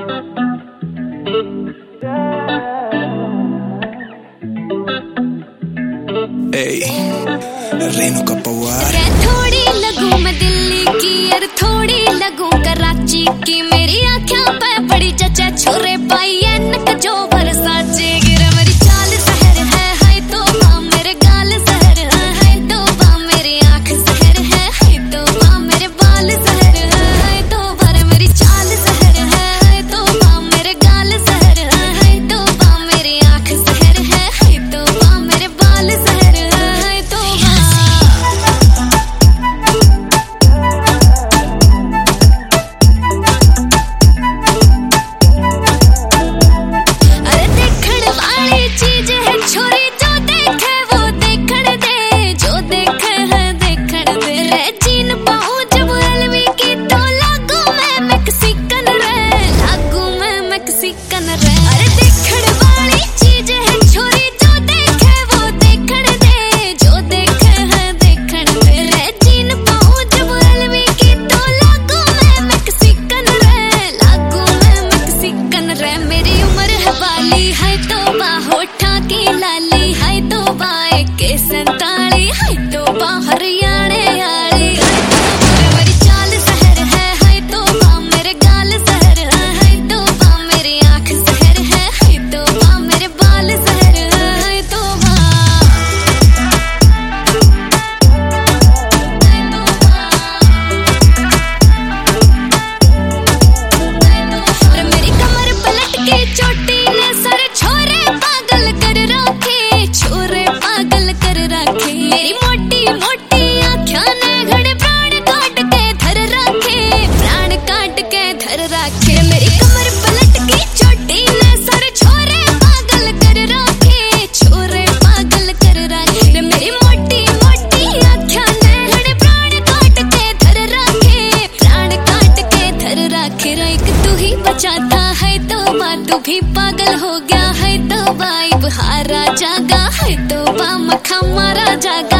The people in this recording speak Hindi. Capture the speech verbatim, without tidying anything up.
रेनू का पवार। थोड़ी लगूं मैं दिल्ली की और थोड़ी लगूं कराची की, मेरी आँखों पे बड़ी जचा छोरे पाई नक जो बरसाचे गिरा। मेरी चाल शहर है हाय तौबा, मेरे गाल शहर है हाय तौबा, मेरी आँख शहर है हाय तौबा, मेरे बाल शहर है हाय तौबा, मेरी चाल शहर है हाय तौबा, मेरे गाल शहर है हाय तौबा, मेरी आँख शहर है हाय तौबा, मेरे बाल शहर है हाय तौबा। बचाता है तौबा, तू भी पागल हो गया है तौबा, इब हारा जागा है तौबा, मखा मारा जागा।